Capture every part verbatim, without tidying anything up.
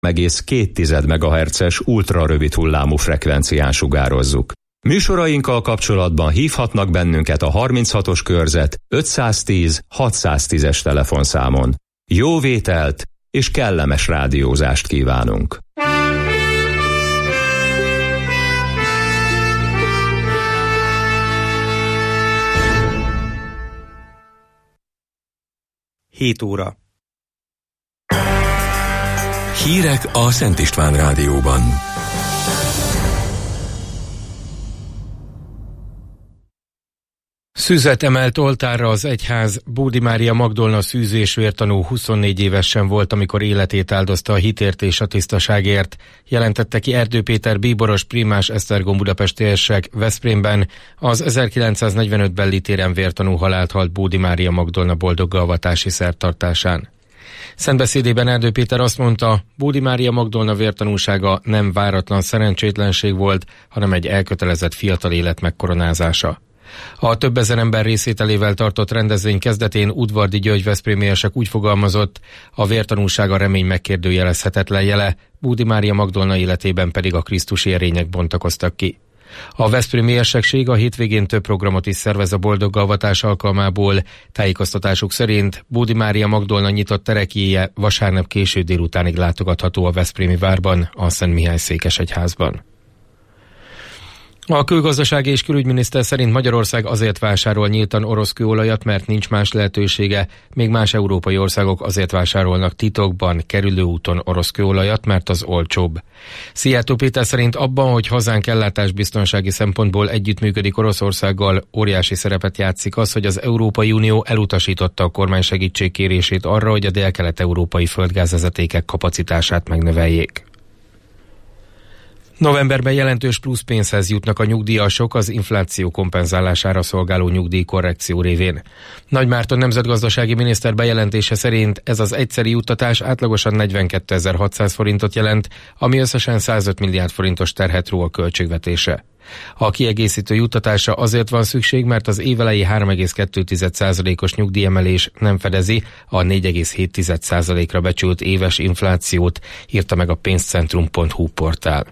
egész két megahertzes ultrarövid hullámú frekvencián sugározzuk. Műsorainkkal kapcsolatban hívhatnak bennünket a harminchatos körzet ötszáztíz hatszáztízes telefonszámon. Jó vételt és kellemes rádiózást kívánunk! hét óra. Hírek a Szent István Rádióban. Szüzet emelt oltárra az egyház. Bódi Mária Magdolna szűző és vértanú huszonnégy évesen volt, amikor életét áldozta a hitért és a tisztaságért. Jelentette ki Erdő Péter bíboros primás Esztergom budapesti érsek Veszprémben. Az ezerkilencszáznegyvenötben Litéren vértanú halált halt Bódi Mária Magdolna boldoggalvatási szertartásán. Szentbeszédében Erdő Péter azt mondta, Bódi Mária Magdolna vértanúsága nem váratlan szerencsétlenség volt, hanem egy elkötelezett fiatal élet megkoronázása. A több ezer ember részvételével tartott rendezvény kezdetén Udvardi György veszprémi érsek úgy fogalmazott, a vértanúság a remény megkérdőjelezhetetlen jele, Bódi Mária Magdolna életében pedig a krisztusi erények bontakoztak ki. A veszprémi érsekség a hétvégén több programot is szervez a boldoggalvatás alkalmából. Tájékoztatásuk szerint Bódi Mária Magdolna nyitott terekjéje vasárnap késő délutánig látogatható a veszprémi várban, a Szent Mihály székesegyházban. A külgazdasági és külügyminiszter szerint Magyarország azért vásárol nyíltan orosz kőolajat, mert nincs más lehetősége, még más európai országok azért vásárolnak titokban, kerülőúton orosz kőolajat, mert az olcsóbb. Szijjártó Péter szerint abban, hogy hazánk ellátásbiztonsági szempontból együttműködik Oroszországgal, óriási szerepet játszik az, hogy az Európai Unió elutasította a kormány segítségkérését arra, hogy a délkelet-európai földgázvezetékek kapacitását megnöveljék. Novemberben jelentős plusz pénzhez jutnak a nyugdíjasok az infláció kompenzálására szolgáló nyugdíjkorrekció révén. Nagy Márton nemzetgazdasági miniszter bejelentése szerint ez az egyszeri juttatás átlagosan negyvenkétezer-hatszáz forintot jelent, ami összesen százöt milliárd forintos terhet ró a költségvetésre. A kiegészítő juttatásra azért van szükség, mert az évelei három egész kettő százalékos nyugdíjemelés nem fedezi a négy egész hét százalékra becsült éves inflációt, írta meg a pénzcentrum pont hu portál.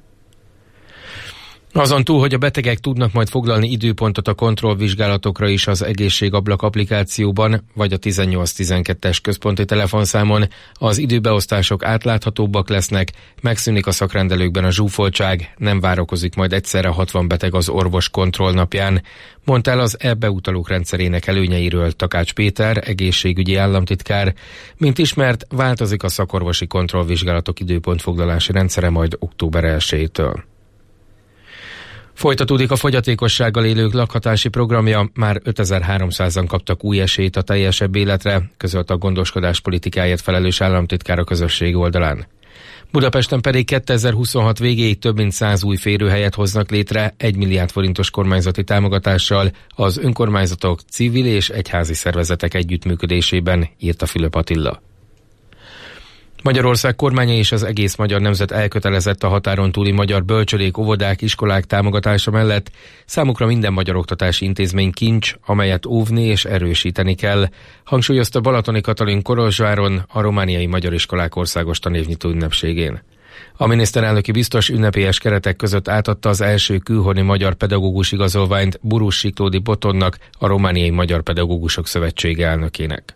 Azon túl, hogy a betegek tudnak majd foglalni időpontot a kontrollvizsgálatokra is az Egészségablak applikációban, vagy a tizennyolc tizenkettes központi telefonszámon, az időbeosztások átláthatóbbak lesznek, megszűnik a szakrendelőkben a zsúfoltság, nem várakozik majd egyszerre hatvan beteg az orvos kontrollnapján, mondta el az e-beutalók rendszerének előnyeiről Takács Péter, egészségügyi államtitkár. Mint ismert, változik a szakorvosi kontrollvizsgálatok időpontfoglalási rendszere majd október elsejétől. Folytatódik a fogyatékossággal élők lakhatási programja, már ötezer-háromszázan kaptak új esélyt a teljesebb életre, közölt a gondoskodás politikáért felelős államtitkár a közösség oldalán. Budapesten pedig kétezer-huszonhat végéig több mint száz új férőhelyet hoznak létre egy milliárd forintos kormányzati támogatással az önkormányzatok, civil és egyházi szervezetek együttműködésében, írta Fülöp Attila. Magyarország kormánya és az egész magyar nemzet elkötelezett a határon túli magyar bölcsödék, óvodák, iskolák támogatása mellett. Számukra minden magyar oktatási intézmény kincs, amelyet óvni és erősíteni kell, hangsúlyozta Balatoni Katalin Kolozsváron a romániai magyar iskolák országos tanévnyitó ünnepségén. A miniszterelnöki biztos ünnepélyes keretek között átadta az első külhoni magyar pedagógus igazolványt Burus Siklódi Botonnak, a Romániai Magyar Pedagógusok Szövetsége elnökének.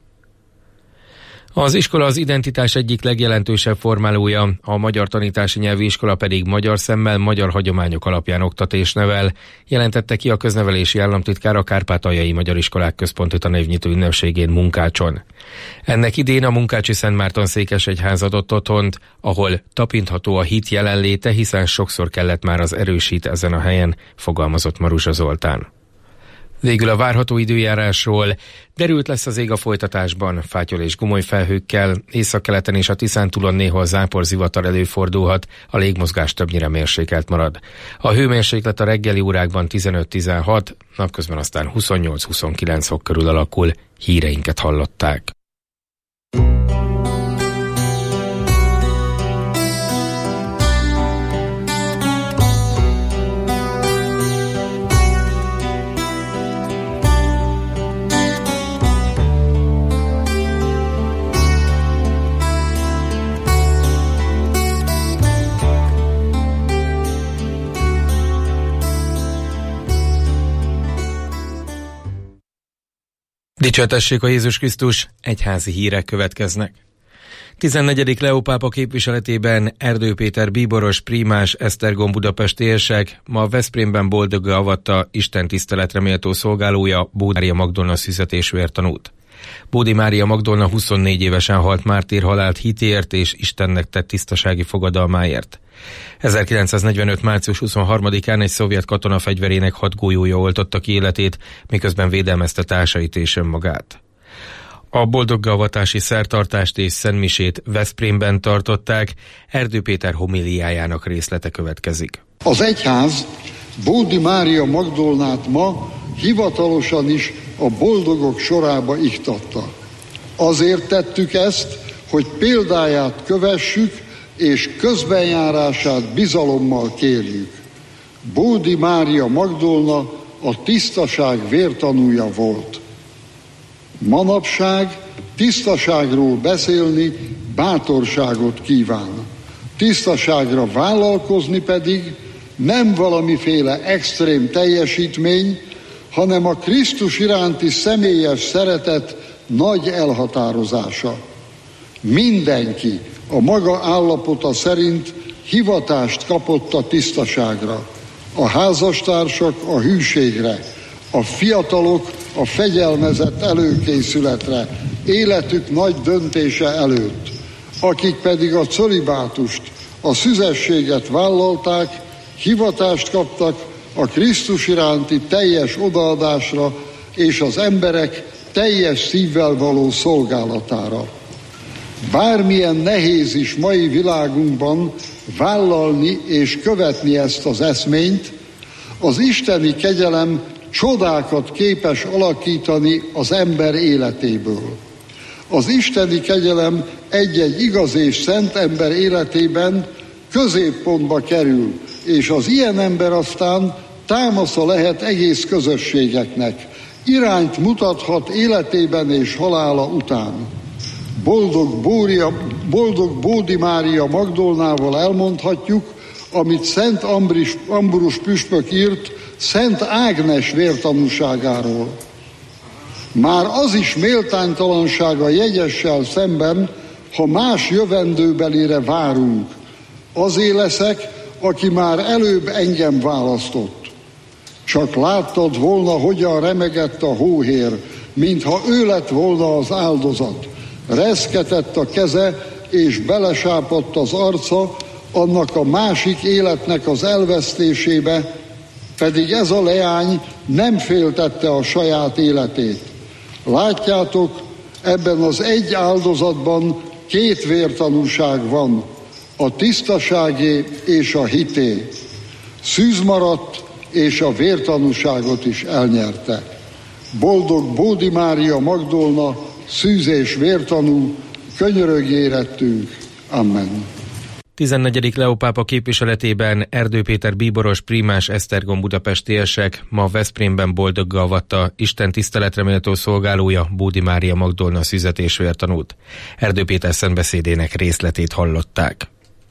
Az iskola az identitás egyik legjelentősebb formálója, a Magyar Tanítási Nyelvi Iskola pedig magyar szemmel, magyar hagyományok alapján oktat és nevel, jelentette ki a köznevelési államtitkár a Kárpátaljai Magyar Iskolák Központi Tanévnyitó ünnepségén Munkácson. Ennek idén a Munkácsi Szent Márton székesegyház adott otthont, ahol tapintható a hit jelenléte, hiszen sokszor kellett már az erősít ezen a helyen, fogalmazott Maruzsa Zoltán. Végül a várható időjárásról. Derült lesz az ég a folytatásban, fátyol és gomoly felhőkkel, északkeleten és a Tiszántúlon néhol záporzivatar előfordulhat, a légmozgás többnyire mérsékelt marad. A hőmérséklet a reggeli órákban tizenöt-tizenhat, napközben aztán huszonnyolc-huszonkilenc fok körül alakul. Híreinket hallották. Dicsértessék a Jézus Krisztus, egyházi hírek következnek. tizennegyedik Leó pápa képviseletében Erdő Péter bíboros, prímás, Esztergom budapesti érsek ma Veszprémben boldogga avatta Isten tiszteletre méltó szolgálója, Bódi Mária Magdolna szűzetésvértanút. Bódi Mária Magdolna huszonnégy évesen halt mártírhalált hitért és Istennek tett tisztasági fogadalmáért. ezerkilencszáznegyvenöt. március huszonharmadikán egy szovjet katona fegyverének hat golyója oltotta ki életét, miközben védelmezte társait és önmagát. A boldoggaavatási szertartást és szentmisét Veszprémben tartották, Erdő Péter homiliájának részlete következik. Az egyház Bódi Mária Magdolnát ma hivatalosan is a boldogok sorába iktatta. Azért tettük ezt, hogy példáját kövessük, és közbenjárását bizalommal kérjük. Bódi Mária Magdolna a tisztaság vértanúja volt. Manapság tisztaságról beszélni bátorságot kíván. Tisztaságra vállalkozni pedig nem valamiféle extrém teljesítmény, hanem a Krisztus iránti személyes szeretet nagy elhatározása. Mindenki a maga állapota szerint hivatást kapott a tisztaságra. A házastársak a hűségre, a fiatalok a fegyelmezett előkészületre, életük nagy döntése előtt, akik pedig a cölibátust, a szüzességet vállalták, hivatást kaptak a Krisztus iránti teljes odaadásra és az emberek teljes szívvel való szolgálatára. Bármilyen nehéz is mai világunkban vállalni és követni ezt az eszményt, az isteni kegyelem csodákat képes alakítani az ember életéből. Az isteni kegyelem egy-egy igaz és szent ember életében középpontba kerül, és az ilyen ember aztán támasza lehet egész közösségeknek, irányt mutathat életében és halála után. Boldog, Bória, boldog Bódi Mária Magdolnával elmondhatjuk, amit Szent Ambris, Ambrus püspök írt Szent Ágnes vértanúságáról. Már az is méltánytalansága jegyessel szemben, ha más jövendőbelire várunk. Azé leszek, aki már előbb engem választott. Csak láttad volna, hogyan remegett a hóhér, mintha ő lett volna az áldozat. Reszketett a keze, és belesápadt az arca annak a másik életnek az elvesztésébe, pedig ez a leány nem féltette a saját életét. Látjátok, ebben az egy áldozatban két vértanúság van, a tisztaságé és a hité. Szűz maradt, és a vértanúságot is elnyerte. Boldog Bódi Mária Magdolna, szűz és vértanú, könyörögj érettünk. Amen. tizennegyedik Leó pápa képviseletében Erdő Péter bíboros, prímás, Esztergom budapesti érsek ma Veszprémben boldogga avatta Isten tiszteletre méltó szolgálója, Bódi Mária Magdolna szűzetésvértanút. Erdő Péter szentbeszédének részletét hallották.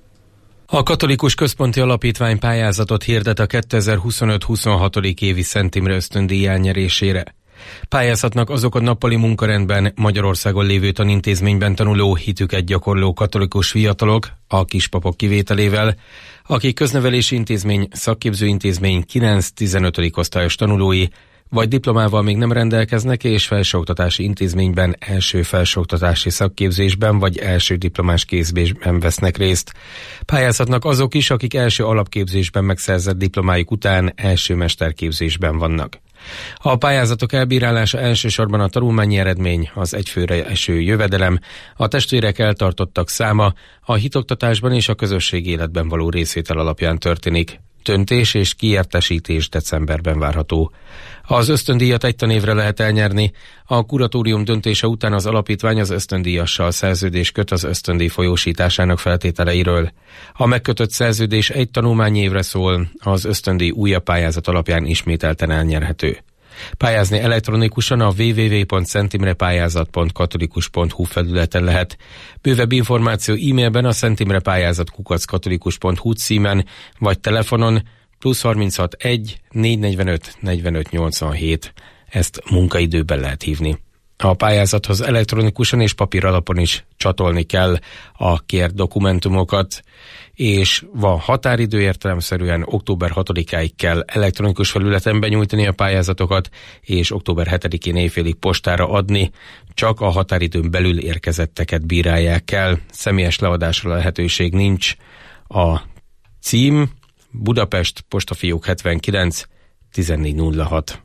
A Katolikus Központi Alapítvány pályázatot hirdet a kétezer-huszonöt huszonhatodik évi Szent Imre ösztöndíj elnyerésére. Pályázhatnak azok a nappali munkarendben Magyarországon lévő tanintézményben tanuló, hitüket gyakorló katolikus fiatalok, a kispapok kivételével, akik köznevelési intézmény, szakképzőintézmény kilenc-tizenötödik osztályos tanulói, vagy diplomával még nem rendelkeznek, és felsőoktatási intézményben első felsőoktatási szakképzésben vagy első diplomás képzésben vesznek részt. Pályázhatnak azok is, akik első alapképzésben megszerzett diplomájuk után első mesterképzésben vannak. A pályázatok elbírálása elsősorban a tanulmányi eredmény, az egyfőre eső jövedelem, a testvérek eltartottak száma, a hitoktatásban és a közösségi életben való részvétel alapján történik. Döntés és kiértesítés decemberben várható. Az ösztöndíjat egy tanévre lehet elnyerni, a kuratórium döntése után az alapítvány az ösztöndíjassal szerződés köt az ösztöndíj folyósításának feltételeiről. A megkötött szerződés egy tanulmányi évre szól, az ösztöndíj újabb pályázat alapján ismételten elnyerhető. Pályázni elektronikusan a double-u double-u double-u pont szentimrepályázat pont katolikus pont hu felületen lehet. Bővebb információ e-mailben a szentimrepályázat kukac katolikus pont hu címen, vagy telefonon plusz harminchat egy négyszáznegyvenöt negyvenöt nyolcvanhét. Ezt munkaidőben lehet hívni. A pályázathoz elektronikusan és papír alapon is csatolni kell a kért dokumentumokat, és van határidő, értelemszerűen október hatodikáig kell elektronikus felületen benyújtani a pályázatokat, és október hetedikén éjfélig postára adni, csak a határidőn belül érkezetteket bírálják el, személyes leadásra lehetőség nincs. A cím Budapest, Postafiók hetvenkilenc, tizennégy nulla hat.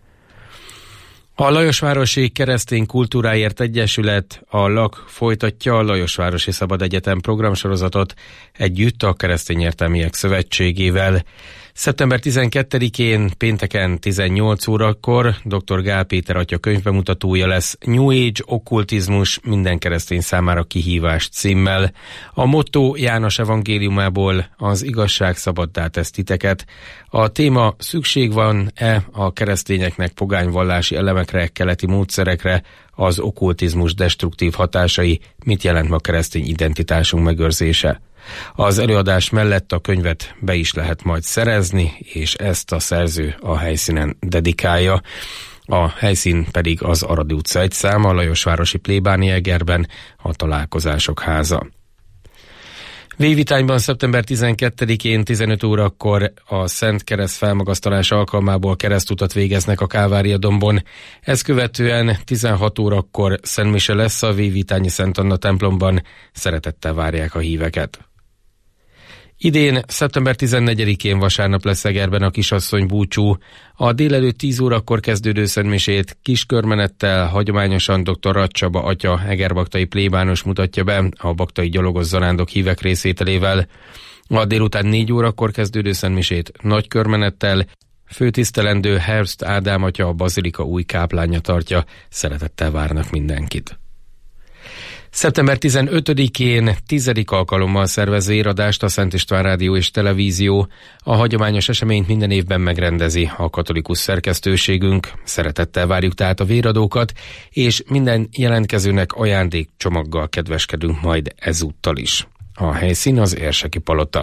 A Lajosvárosi Keresztény Kultúráért Egyesület, a LAK folytatja a Lajosvárosi Szabad Egyetem programsorozatot együtt a Keresztény Értelmiek Szövetségével. szeptember tizenkettedikén pénteken tizennyolc órakor dr. Gál Péter atya könyvbemutatója lesz New Age, okkultizmus, minden keresztény számára kihívás címmel. A motto János evangéliumából: az igazság szabaddá tesz titeket. A téma: szükség van-e a keresztényeknek pogányvallási elemekre, keleti módszerekre, az okkultizmus destruktív hatásai, mit jelent ma keresztény identitásunk megőrzése. Az előadás mellett a könyvet be is lehet majd szerezni, és ezt a szerző a helyszínen dedikálja. A helyszín pedig az Aradi utca egy szám, a Lajosvárosi plébánia Egerben, a Találkozások háza. Végvitányban szeptember tizenkettedikén tizenöt órakor a Szent Kereszt felmagasztalás alkalmából keresztutat végeznek a Kálvária dombon. Ezt követően tizenhat órakor szentmise lesz a Végvitányi Szent Anna templomban, szeretettel várják a híveket. Idén szeptember tizennegyedikén vasárnap lesz Egerben a Kisasszony búcsú. A délelőtt tíz órakor kezdődő szentmisét kiskörmenettel hagyományosan dr. Rath Csaba atya egerbaktai plébános mutatja be a baktai gyalogos zarándok hívek részvételével. A délután négy órakor kezdődő szentmisét nagy körmenettel főtisztelendő Herbst Ádám atya a bazilika új káplánja tartja, szeretettel várnak mindenkit. szeptember tizenötödikén tizedik alkalommal szervez véradást a Szent István Rádió és Televízió. A hagyományos eseményt minden évben megrendezi a katolikus szerkesztőségünk. Szeretettel várjuk tehát a véradókat, és minden jelentkezőnek ajándékcsomaggal kedveskedünk majd ezúttal is. A helyszín az Érseki Palota.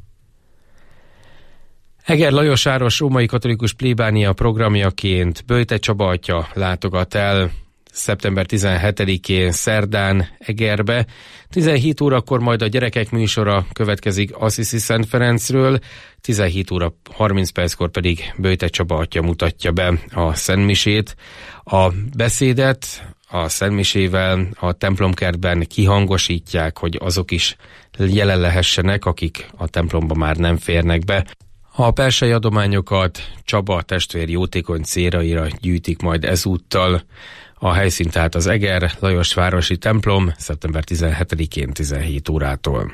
Eger Lajosváros római katolikus plébánia programjaként Böjte Csaba atya látogat el szeptember tizenhetedikén szerdán Egerbe. tizenhét órakor majd a gyerekek műsora következik Assisi Szent Ferencről, tizenhét óra harminc perckor pedig Böjte Csaba atya mutatja be a szentmisét. A beszédet a szentmisével a templomkertben kihangosítják, hogy azok is jelen lehessenek, akik a templomba már nem férnek be. A persei adományokat Csaba testvér jótékony céljaira gyűjtik majd ezúttal. A helyszín tehát az Eger Lajosvárosi templom szeptember tizenhetedikén tizenhét órától.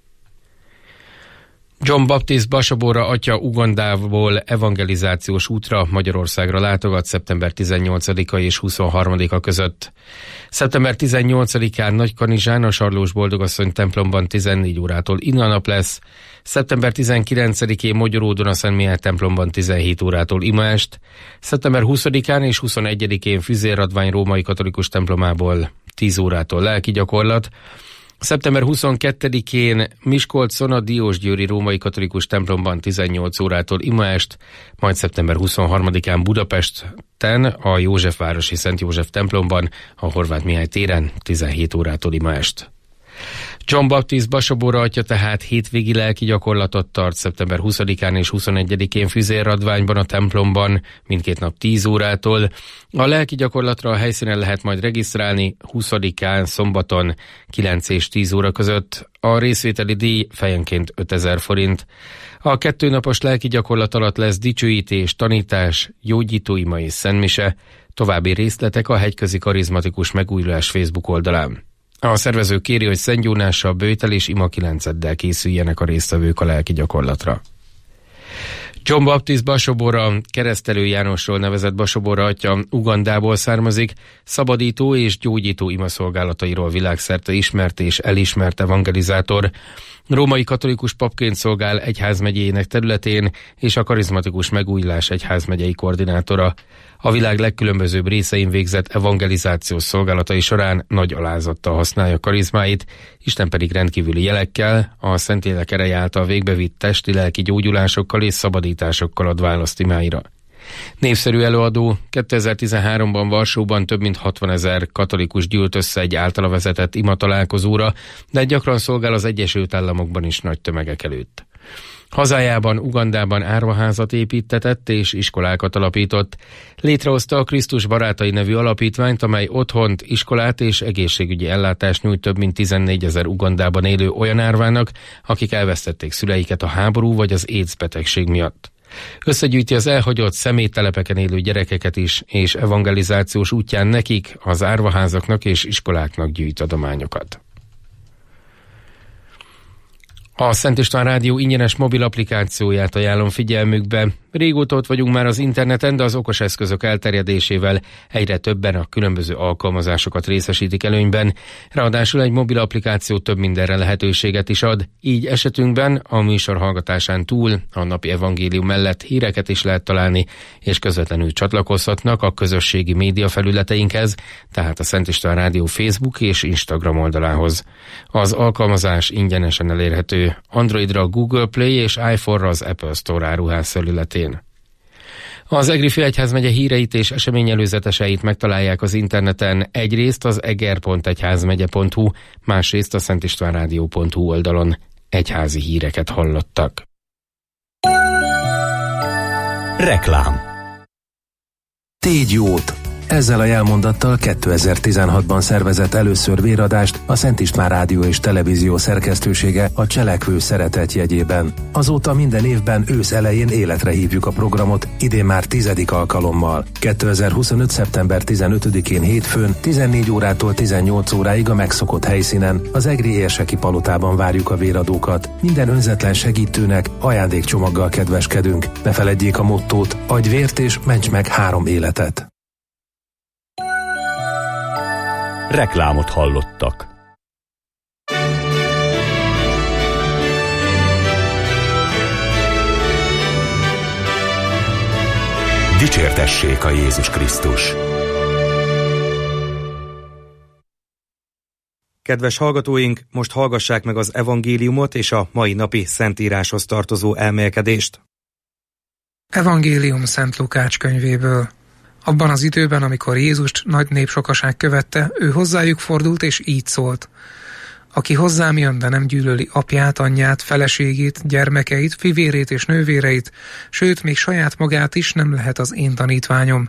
John Baptist Basabóra atya Ugandából evangelizációs útra Magyarországra látogat szeptember tizennyolcadika és huszonharmadika között. szeptember tizennyolcadikán Nagykanizsán a Sarlós Boldogasszony templomban tizennégy órától imanap lesz, szeptember tizenkilencedikén Mogyoródon a Szent Mihály templomban tizenhét órától imaest, szeptember huszadikán és huszonegyedikén Füzérradvány római katolikus templomából tíz órától lelki gyakorlat, szeptember huszonkettedikén Miskolcon a Diósgyőri római katolikus templomban tizennyolc órától imaest, majd szeptember huszonharmadikán Budapesten a Józsefvárosi Szent József templomban a Horváth Mihály téren tizenhét órától imaest. John Baptist Basabóra atya tehát hétvégi lelki gyakorlatot tart szeptember huszadikán és huszonegyedikén Füzérradványban a templomban, mindkét nap tíz órától. A lelki gyakorlatra a helyszínen lehet majd regisztrálni huszadikán szombaton kilenc és tíz óra között. A részvételi díj fejenként ötezer forint. A kettőnapos lelki gyakorlat alatt lesz dicsőítés, tanítás, gyógyítóima és szentmise. További részletek a Hegyközi Karizmatikus Megújulás Facebook oldalán. A szervező kéri, hogy Szent Jónással, böjtel és ima kilenceddel készüljenek a résztvevők a lelki gyakorlatra. John Baptist Basabóra, Keresztelő Jánosról nevezett Basabóra atya Ugandából származik, szabadító és gyógyító imaszolgálatairól világszerte ismert és elismert evangelizátor. Római katolikus papként szolgál egyházmegyének területén, és a Karizmatikus Megújulás egyházmegyei koordinátora. A világ legkülönbözőbb részein végzett evangelizációs szolgálatai során nagy alázattal használja karizmáit, Isten pedig rendkívüli jelekkel, a Szentlélek ereje által végbevitt testi-lelki gyógyulásokkal és szabadításokkal ad választ imáira. Népszerű előadó. kétezer-tizenháromban Varsóban több mint hatvanezer katolikus gyűlt össze egy általa vezetett imatalálkozóra, de gyakran szolgál az Egyesült Államokban is nagy tömegek előtt. Hazájában, Ugandában árvaházat építtetett és iskolákat alapított. Létrehozta a Krisztus Barátai nevű alapítványt, amely otthont, iskolát és egészségügyi ellátást nyújt több mint tizennégyezer Ugandában élő olyan árvának, akik elvesztették szüleiket a háború vagy az AIDS betegség miatt. Összegyűjti az elhagyott személytelepeken élő gyerekeket is, és evangelizációs útján nekik, az árvaházaknak és iskoláknak gyűjt adományokat. A Szent István Rádió ingyenes mobil applikációját ajánlom figyelmükbe. Régóta ott vagyunk már az interneten, de az okos eszközök elterjedésével egyre többen a különböző alkalmazásokat részesítik előnyben. Ráadásul egy mobil applikáció több mindenre lehetőséget is ad, így esetünkben a műsor hallgatásán túl a napi evangélium mellett híreket is lehet találni, és közvetlenül csatlakozhatnak a közösségi média felületeinkhez, tehát a Szent István Rádió Facebook és Instagram oldalához. Az alkalmazás ingyenesen elérhető Androidra Google Play és iPhone-ra az Apple Store áruház felületén. Az Egri Félegyházmegye híreit és eseményelőzeteseit megtalálják az interneten, egyrészt az eger pont egyházmegye pont hu, másrészt a szentistvánrádió pont hu oldalon. Egyházi híreket hallottak. Reklám. Tégy jót! Ezzel a jelmondattal kétezer-tizenhatban szervezett először véradást a Szent István Rádió és Televízió szerkesztősége a Cselekvő Szeretet jegyében. Azóta minden évben ősz elején életre hívjuk a programot, idén már tizedik alkalommal. kétezer-huszonöt. szeptember tizenötödikén hétfőn tizennégy órától tizennyolc óráig a megszokott helyszínen, az Egri Érseki Palotában várjuk a véradókat. Minden önzetlen segítőnek ajándékcsomaggal kedveskedünk. Ne feledjék a mottót: adj vért és ments meg három életet. Reklámot hallottak. Dicsértessék a Jézus Krisztus! Kedves hallgatóink, most hallgassák meg az evangéliumot és a mai napi szentíráshoz tartozó elmélkedést. Evangélium Szent Lukács könyvéből. Abban az időben, amikor Jézust nagy népsokaság követte, ő hozzájuk fordult és így szólt: aki hozzám jön, de nem gyűlöli apját, anyját, feleségét, gyermekeit, fivérét és nővéreit, sőt, még saját magát is, nem lehet az én tanítványom.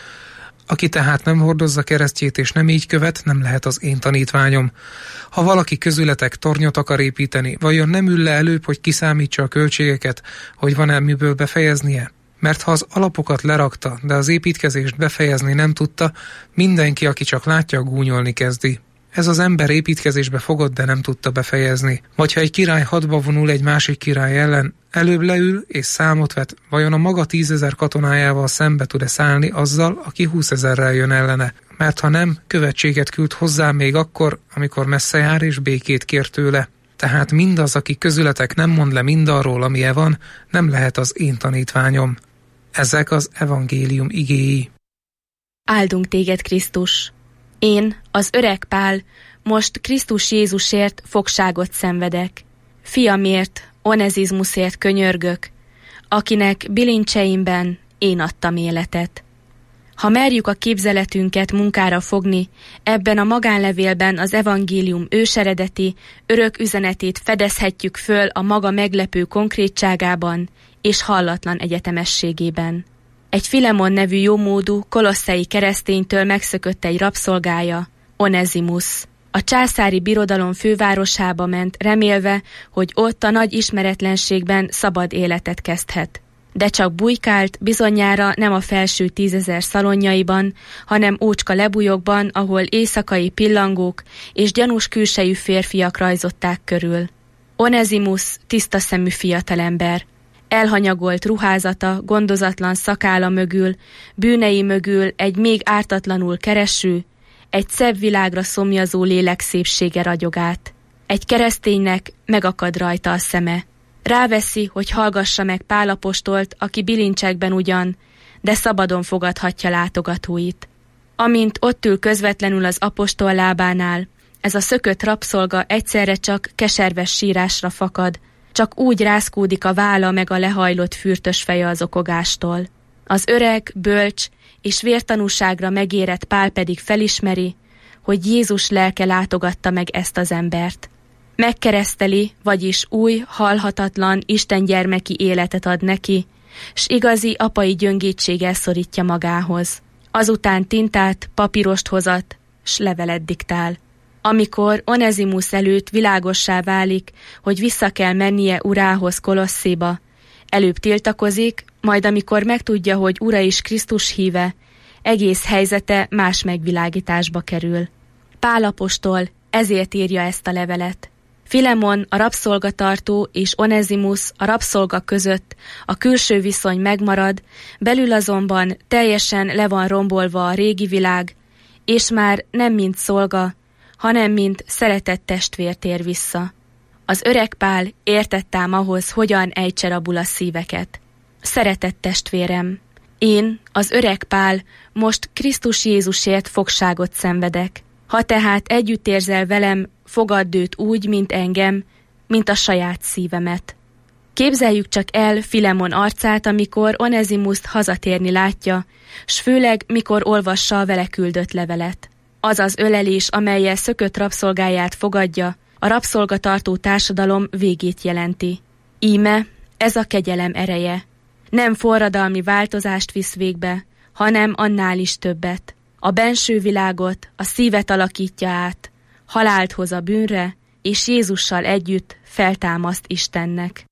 Aki tehát nem hordozza keresztjét és nem így követ, nem lehet az én tanítványom. Ha valaki közületek tornyot akar építeni, vajon nem ül le előbb, hogy kiszámítsa a költségeket, hogy van-e miből befejeznie? Mert ha az alapokat lerakta, de az építkezést befejezni nem tudta, mindenki, aki csak látja, gúnyolni kezdi. Ez az ember építkezésbe fogott, de nem tudta befejezni. Vagy ha egy király hadba vonul egy másik király ellen, előbb leül és számot vet, vajon a maga tízezer katonájával szembe tud-e szállni azzal, aki húszezerrel jön ellene? Mert ha nem, követséget küld hozzá még akkor, amikor messze jár és békét kér tőle. Tehát mindaz, aki közületek nem mond le mindarról, amilyen van, nem lehet az én tanítványom. Ezek az evangélium igéi. Áldunk téged, Krisztus! Én, az öreg Pál, most Krisztus Jézusért fogságot szenvedek. Fiamért, Onezizmuszért könyörgök, akinek bilincseimben én adtam életet. Ha merjük a képzeletünket munkára fogni, ebben a magánlevélben az evangélium őseredeti, örök üzenetét fedezhetjük föl a maga meglepő konkrétságában és hallatlan egyetemességében. Egy Filemon nevű jómódú, kolosszai kereszténytől megszökött egy rabszolgája, Onezimusz. A császári birodalom fővárosába ment, remélve, hogy ott a nagy ismeretlenségben szabad életet kezdhet. De csak bujkált, bizonyára nem a felső tízezer szalonjaiban, hanem ócska lebújokban, ahol éjszakai pillangók és gyanús külsejű férfiak rajzották körül. Onezimusz tiszta szemű fiatalember. Elhanyagolt ruházata, gondozatlan szakála mögül, bűnei mögül egy még ártatlanul kereső, egy szebb világra szomjazó lélek szépsége ragyog át. Egy kereszténynek megakad rajta a szeme. Ráveszi, hogy hallgassa meg Pál apostolt, aki bilincsekben ugyan, de szabadon fogadhatja látogatóit. Amint ott ül közvetlenül az apostol lábánál, ez a szökött rabszolga egyszerre csak keserves sírásra fakad, csak úgy rázkódik a válla meg a lehajlott fürtös feje az okogástól. Az öreg, bölcs és vértanúságra megérett Pál pedig felismeri, hogy Jézus lelke látogatta meg ezt az embert. Megkereszteli, vagyis új, halhatatlan, istengyermeki életet ad neki, s igazi apai gyöngétséggel szorítja magához. Azután tintát, papírost hozat, s levelet diktál. Amikor Onezimusz előtt világossá válik, hogy vissza kell mennie urához Kolosszéba, előbb tiltakozik, majd amikor megtudja, hogy ura is Krisztus híve, egész helyzete más megvilágításba kerül. Pál apostol ezért írja ezt a levelet. Filemon, a rabszolgatartó, és Onezimusz, a rabszolga között a külső viszony megmarad, belül azonban teljesen le van rombolva a régi világ, és már nem mint szolga, hanem mint szeretett testvér tér vissza. Az öreg Pál értett ám ahhoz, hogyan ejtse rabul a szíveket. Szeretett testvérem, én, az öreg Pál, most Krisztus Jézusért fogságot szenvedek. Ha tehát együtt érzel velem, fogadd őt úgy, mint engem, mint a saját szívemet. Képzeljük csak el Filemon arcát, amikor Onezimuszt hazatérni látja, s főleg, mikor olvassa a vele küldött levelet. Az az ölelés, amellyel szökött rabszolgáját fogadja, a rabszolgatartó társadalom végét jelenti. Íme, ez a kegyelem ereje. Nem forradalmi változást visz végbe, hanem annál is többet. A benső világot, a szívet alakítja át, halált hoz a bűnre, és Jézussal együtt feltámaszt Istennek.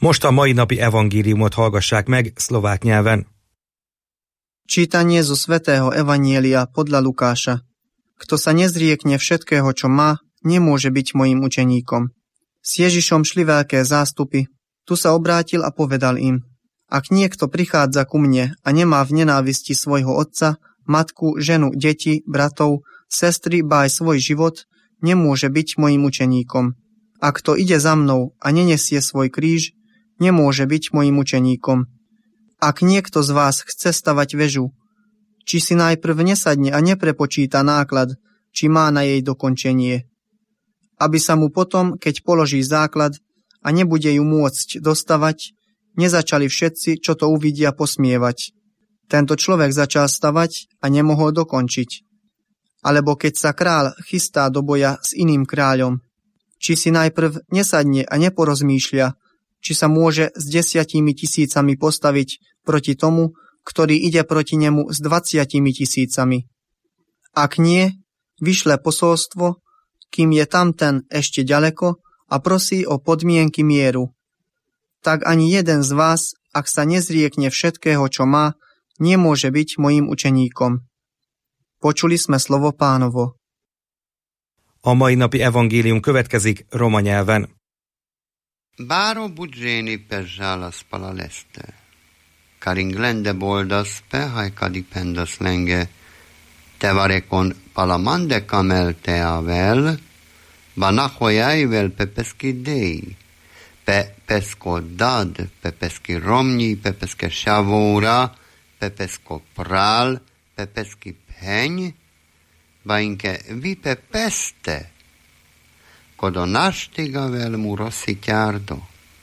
Most a mai napi evangéliumot hallgassák meg szlovák nyelven. Čítanie zo svätého Evanjelia podľa Lukáša. Kto sa nezriekne všetkého, čo má, nemôže byť mojím učeníkom. S Ježišom šli veľké zástupy. Tu sa obrátil a povedal im: Ak niekto prichádza ku mne a nemá v nenávisti svojho otca, matku, ženu, deti, bratov, sestry, ba aj svoj život, nemôže byť mojím učeníkom. A kto ide za mnou a nenesie svoj kríž, nemôže byť mojím učeníkom. Ak niekto z vás chce stavať väžu, či si najprv nesadne a neprepočíta náklad, či má na jej dokončenie, aby sa mu potom, keď položí základ a nebude ju môcť dostavať, nezačali všetci, čo to uvidia, posmievať. Tento človek začal stavať a nemohol dokončiť. Alebo keď sa kráľ chystá do boja s iným kráľom, či si najprv nesadne a neporozmýšľa, či sa môže s desiatimi tisícami postaviť proti tomu, ktorý ide proti nemu s dvaciatimi tisícami. Ak nie, vyšle posolstvo, kým je tamten ešte ďaleko, a prosí o podmienky mieru. Tak ani jeden z vás, ak sa nezriekne všetkého, čo má, nemôže byť mojím učeníkom. Počuli sme slovo Pánovo. A mai napi evangélium következik roma nyelven. Báro budžéni perzsála spala leste. Karinglende boldas pe hajkadi pendas lenge. Tevarekon palamande kamelte avel. Banahojaivel pe peski dei. Pe pesko dad, pe peski romnyi, pe peske savóra, pe pesko prál, pe peski peny. Bainke vi pe peste. Kodo nastigavel murositiardo.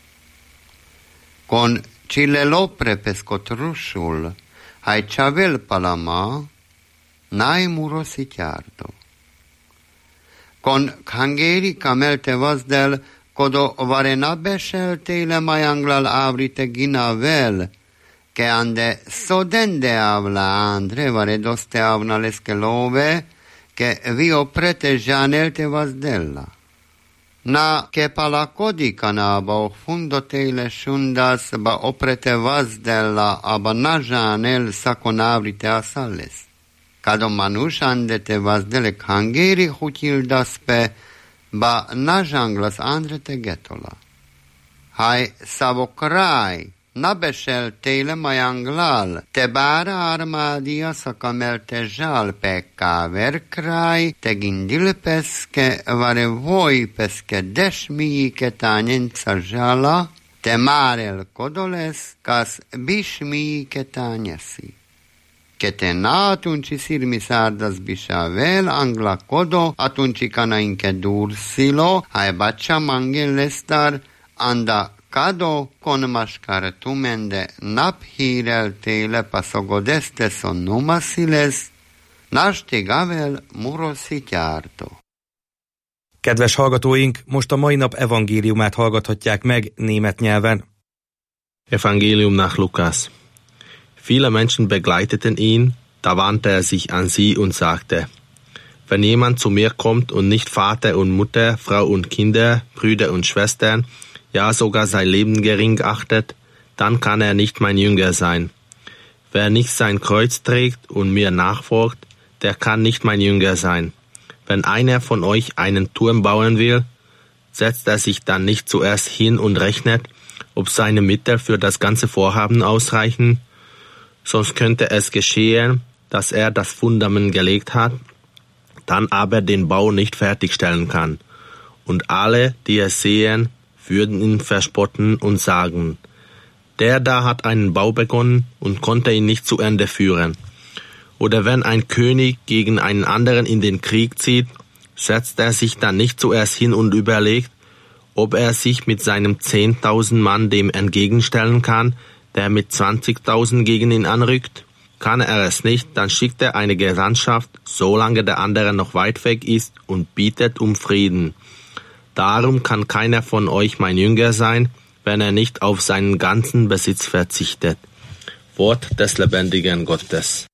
Con cile lopre pescot rusul, hai chavel palama, nai murositiardo. Con kangeri kamelte vazdel, kodo varena besel tele mayanglal avrite ginavel, che ande sodende avla andre varedoste avna leskelove, che vi oprete janelte vazdella. Na che palakodi kanaba o fundo tele shundas ba oprete vazdella aba na janel sakonavrite asales. Kado manush andete vazdele kangeri hutildas pe ba na janglas andrete getola. Hai savokrai nabesel tele majanglal, te bára armádia szakamelte zsál pekká verkraj, te gindil peske, vare voj peske desmijike tányenca zsala, te márel kodoles, kas bismijike tányeszi. Che te na atunci sirmi sardas bishavel, angla kodo, atunci canainke dursilo, hai baccia mangellestar, anda Kado con mascartumende naphírel téle pasogodeste son numasiles, nastigavel muroszityárto. Kedves hallgatóink, most a mai nap evangéliumát hallgathatják meg német nyelven. Evangelium nach Lukas. Viele Menschen begleiteten ihn, da wandte er sich an sie und sagte: Wenn jemand zu mir kommt und nicht Vater und Mutter, Frau und Kinder, Brüder und Schwestern, ja sogar sein Leben gering achtet, dann kann er nicht mein Jünger sein. Wer nicht sein Kreuz trägt und mir nachfolgt, der kann nicht mein Jünger sein. Wenn einer von euch einen Turm bauen will, setzt er sich dann nicht zuerst hin und rechnet, ob seine Mittel für das ganze Vorhaben ausreichen, sonst könnte es geschehen, dass er das Fundament gelegt hat, dann aber den Bau nicht fertigstellen kann. Und alle, die es sehen, würden ihn verspotten und sagen: Der da hat einen Bau begonnen und konnte ihn nicht zu Ende führen. Oder wenn ein König gegen einen anderen in den Krieg zieht, setzt er sich dann nicht zuerst hin und überlegt, ob er sich mit seinem zehntausend Mann dem entgegenstellen kann, der mit zwanzigtausend gegen ihn anrückt? Kann er es nicht, dann schickt er eine Gesandtschaft, solange der andere noch weit weg ist, und bittet um Frieden. Darum kann keiner von euch mein Jünger sein, wenn er nicht auf seinen ganzen Besitz verzichtet. Wort des lebendigen Gottes.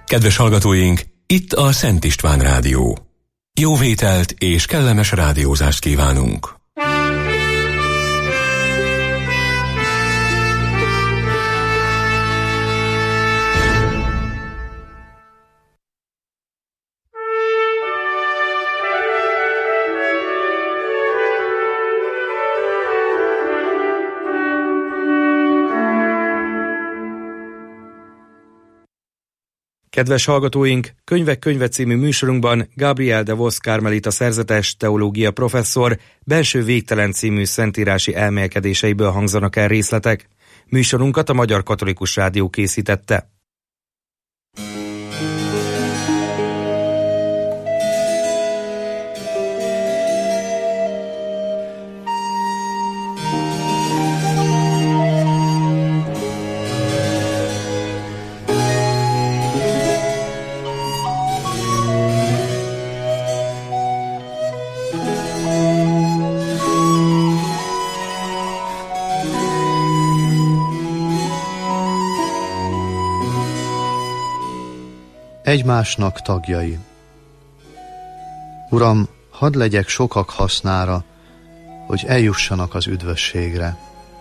Kedves hallgatóink, itt a Szent István Rádió. Jó vételt és kellemes rádiózást kívánunk! Kedves hallgatóink, Könyvek könyve című műsorunkban Gabriel de Vos karmelita szerzetes teológia professzor Belső végtelen című szentírási elmélkedéseiből hangzanak el részletek. Műsorunkat a Magyar Katolikus Rádió készítette. Egymásnak tagjai. Uram, hadd legyek sokak hasznára, hogy eljussanak az üdvösségre.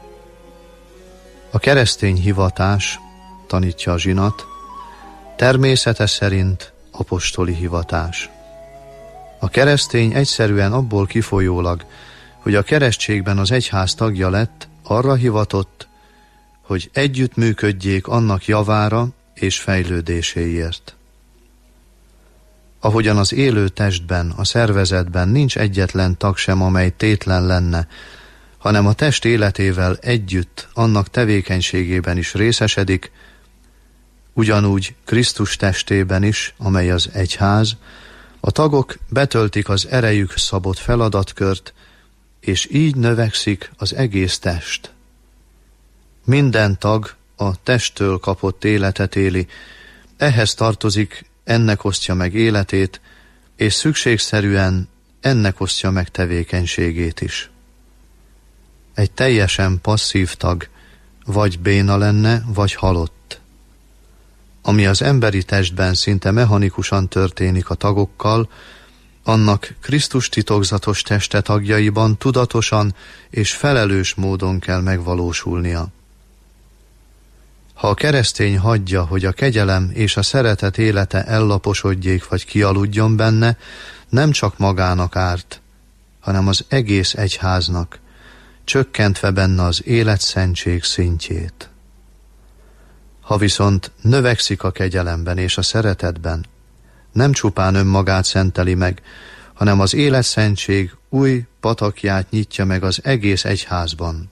A keresztény hivatás, tanítja a zsinat, természete szerint apostoli hivatás. A keresztény egyszerűen abból kifolyólag, hogy a keresztségben az egyház tagja lett, arra hivatott, hogy együttműködjék annak javára és fejlődéséért. Ahogyan az élő testben, a szervezetben nincs egyetlen tag sem, amely tétlen lenne, hanem a test életével együtt annak tevékenységében is részesedik, ugyanúgy Krisztus testében is, amely az egyház, a tagok betöltik az erejük szabott feladatkört, és így növekszik az egész test. Minden tag a testtől kapott életet éli, ehhez tartozik, ennek osztja meg életét, és szükségszerűen ennek osztja meg tevékenységét is. Egy teljesen passzív tag vagy béna lenne, vagy halott. Ami az emberi testben szinte mechanikusan történik a tagokkal, annak Krisztus titokzatos teste tagjaiban tudatosan és felelős módon kell megvalósulnia. Ha a keresztény hagyja, hogy a kegyelem és a szeretet élete ellaposodjék vagy kialudjon benne, nem csak magának árt, hanem az egész egyháznak, csökkentve benne az életszentség szintjét. Ha viszont növekszik a kegyelemben és a szeretetben, nem csupán önmagát szenteli meg, hanem az életszentség új patakját nyitja meg az egész egyházban.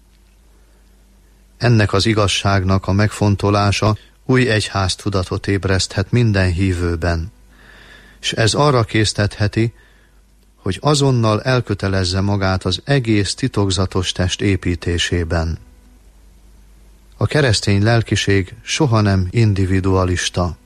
Ennek az igazságnak a megfontolása új egyháztudatot ébreszthet minden hívőben, és ez arra késztetheti, hogy azonnal elkötelezze magát az egész titokzatos test építésében. A keresztény lelkiség soha nem individualista.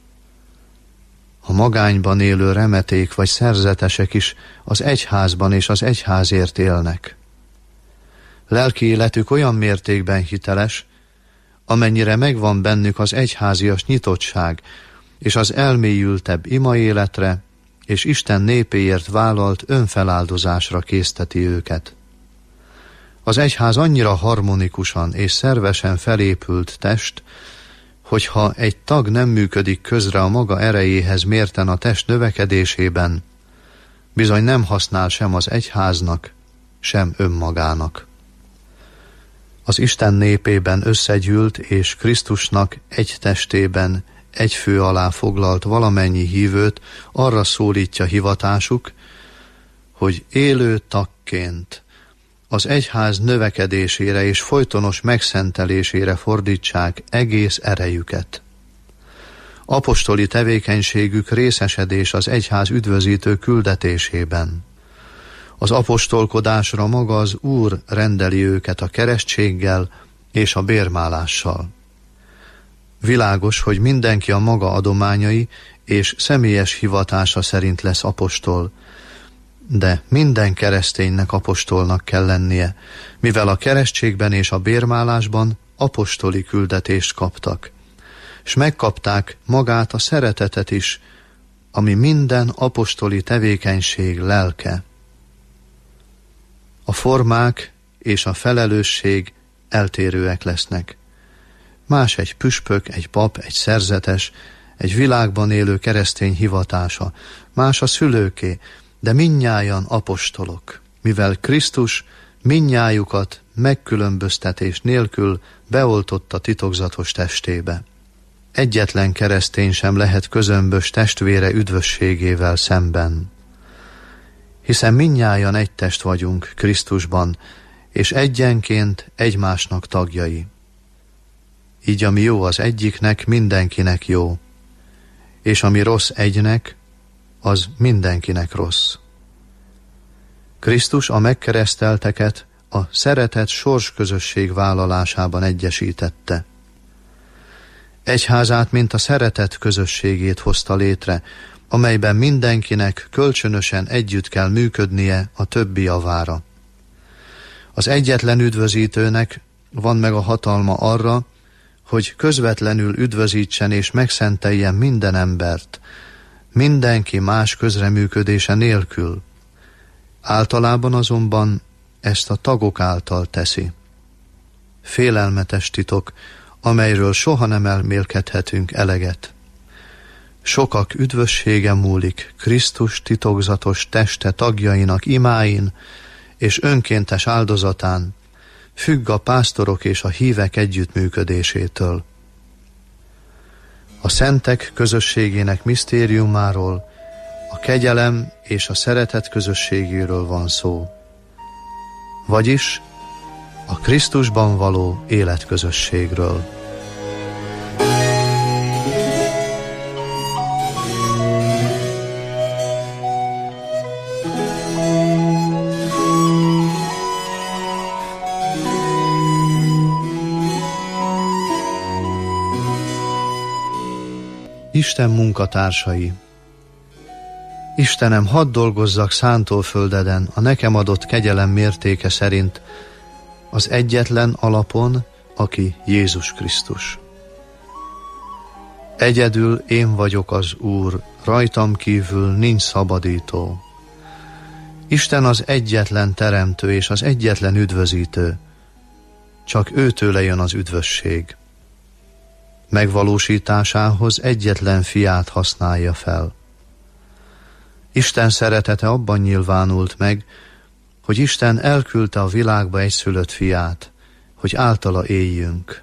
A magányban élő remeték vagy szerzetesek is az egyházban és az egyházért élnek. Lelki életük olyan mértékben hiteles, amennyire megvan bennük az egyházias nyitottság és az elmélyültebb ima életre és Isten népéért vállalt önfeláldozásra készteti őket. Az egyház annyira harmonikusan és szervesen felépült test, hogyha egy tag nem működik közre a maga erejéhez mérten a test növekedésében, bizony nem használ sem az egyháznak, sem önmagának. Az Isten népében összegyűlt és Krisztusnak egy testében egy fő alá foglalt valamennyi hívőt arra szólítja hivatásuk, hogy élő tagként az egyház növekedésére és folytonos megszentelésére fordítsák egész erejüket. Apostoli tevékenységük részesedés az egyház üdvözítő küldetésében. Az apostolkodásra maga az Úr rendeli őket a keresztséggel és a bérmálással. Világos, hogy mindenki a maga adományai és személyes hivatása szerint lesz apostol, de minden kereszténynek apostolnak kell lennie, mivel a keresztségben és a bérmálásban apostoli küldetést kaptak, s megkapták magát a szeretetet is, ami minden apostoli tevékenység lelke. A formák és a felelősség eltérőek lesznek. Más egy püspök, egy pap, egy szerzetes, egy világban élő keresztény hivatása, más a szülőké, de mindnyájan apostolok, mivel Krisztus mindnyájukat megkülönböztetés nélkül beoltotta titokzatos testébe. Egyetlen keresztény sem lehet közömbös testvére üdvösségével szemben. Hiszen mindnyájan egy test vagyunk Krisztusban, és egyenként egymásnak tagjai. Így ami jó az egyiknek, mindenkinek jó, és ami rossz egynek, az mindenkinek rossz. Krisztus a megkeresztelteket a szeretet sorsközösség vállalásában egyesítette. Egyházát, mint a szeretet közösségét hozta létre, amelyben mindenkinek kölcsönösen együtt kell működnie a többi javára. Az egyetlen üdvözítőnek van meg a hatalma arra, hogy közvetlenül üdvözítsen és megszenteljen minden embert, mindenki más közreműködése nélkül. Általában azonban ezt a tagok által teszi. Félelmetes titok, amelyről soha nem elmélkedhetünk eleget. Sokak üdvössége múlik Krisztus titokzatos teste tagjainak imáin és önkéntes áldozatán, függ a pásztorok és a hívek együttműködésétől. A szentek közösségének misztériumáról, a kegyelem és a szeretet közösségéről van szó. Vagyis a Krisztusban való életközösségről. Isten munkatársai. Istenem, hadd dolgozzak szántóföldeden a nekem adott kegyelem mértéke szerint, az egyetlen alapon, aki Jézus Krisztus. Egyedül én vagyok az Úr, rajtam kívül nincs szabadító. Isten az egyetlen teremtő és az egyetlen üdvözítő, csak őtőle jön az üdvösség. Megvalósításához egyetlen fiát használja fel. Isten szeretete abban nyilvánult meg, hogy Isten elküldte a világba egyszülött fiát, hogy általa éljünk.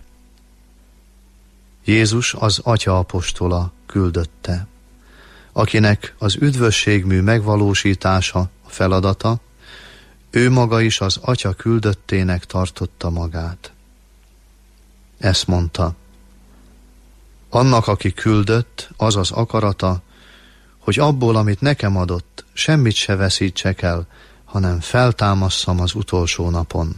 Jézus az Atya apostola küldötte, akinek az üdvösségmű megvalósítása a feladata, ő maga is az Atya küldöttének tartotta magát. Ezt mondta: annak, aki küldött, az az akarata, hogy abból, amit nekem adott, semmit se veszítsek el, hanem feltámasszam az utolsó napon.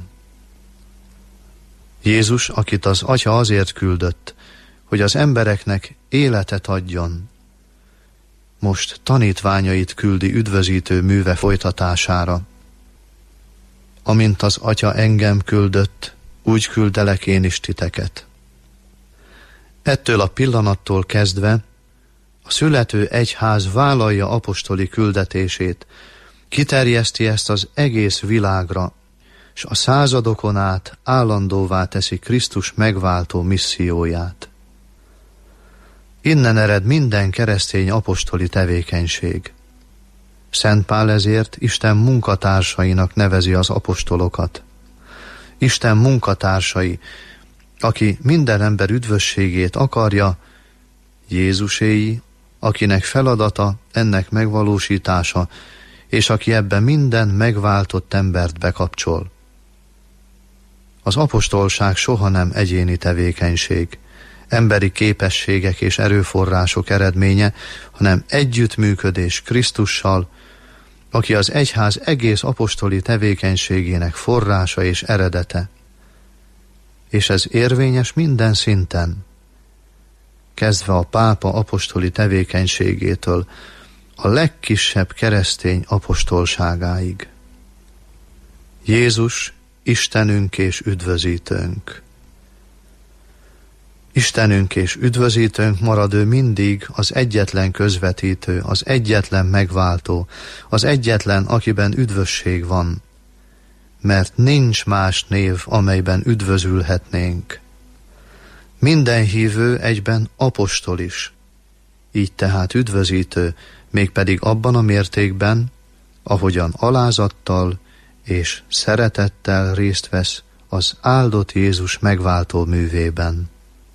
Jézus, akit az Atya azért küldött, hogy az embereknek életet adjon, most tanítványait küldi üdvözítő műve folytatására. Amint az Atya engem küldött, úgy küldelek én is titeket. Ettől a pillanattól kezdve a születő egyház vállalja apostoli küldetését, kiterjeszti ezt az egész világra, és a századokon át állandóvá teszi Krisztus megváltó misszióját. Innen ered minden keresztény apostoli tevékenység. Szent Pál ezért Isten munkatársainak nevezi az apostolokat. Isten munkatársai, aki minden ember üdvösségét akarja, Jézuséi, akinek feladata ennek megvalósítása, és aki ebben minden megváltott embert bekapcsol. Az apostolság soha nem egyéni tevékenység, emberi képességek és erőforrások eredménye, hanem együttműködés Krisztussal, aki az egyház egész apostoli tevékenységének forrása és eredete. És ez érvényes minden szinten, kezdve a pápa apostoli tevékenységétől a legkisebb keresztény apostolságáig. Jézus Istenünk és üdvözítőnk. Istenünk és üdvözítőnk marad, ő mindig az egyetlen közvetítő, az egyetlen megváltó, az egyetlen, akiben üdvösség van. Mert nincs más név, amelyben üdvözülhetnénk. Minden hívő egyben apostol is. Így tehát üdvözítő, mégpedig abban a mértékben, ahogyan alázattal és szeretettel részt vesz az áldott Jézus megváltó művében.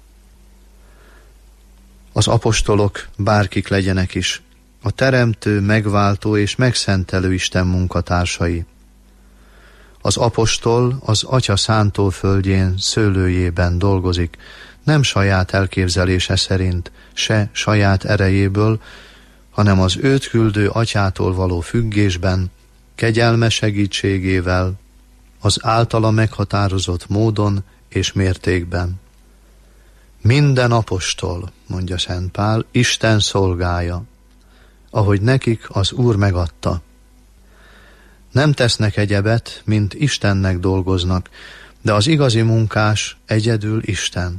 Az apostolok, bárkik legyenek is, a teremtő, megváltó és megszentelő Isten munkatársai. Az apostol az Atya szántóföldjén, szőlőjében dolgozik, nem saját elképzelése szerint, se saját erejéből, hanem az őt küldő Atyától való függésben, kegyelme segítségével, az általa meghatározott módon és mértékben. Minden apostol, mondja Szent Pál, Isten szolgája, ahogy nekik az Úr megadta. Nem tesznek egyebet, mint Istennek dolgoznak, de az igazi munkás egyedül Isten.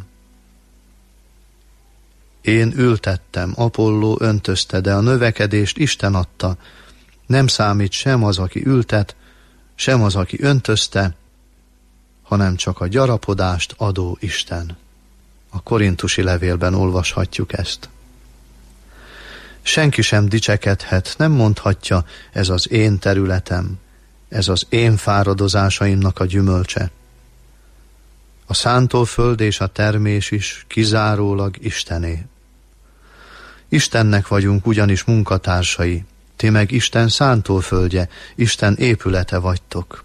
Én ültettem, Apolló öntözte, de a növekedést Isten adta. Nem számít sem az, aki ültet, sem az, aki öntözte, hanem csak a gyarapodást adó Isten. A korintusi levélben olvashatjuk ezt. Senki sem dicsekedhet, nem mondhatja, ez az én területem, ez az én fáradozásaimnak a gyümölcse. A szántóföld és a termés is kizárólag Istené. Istennek vagyunk ugyanis munkatársai, ti meg Isten szántóföldje, Isten épülete vagytok.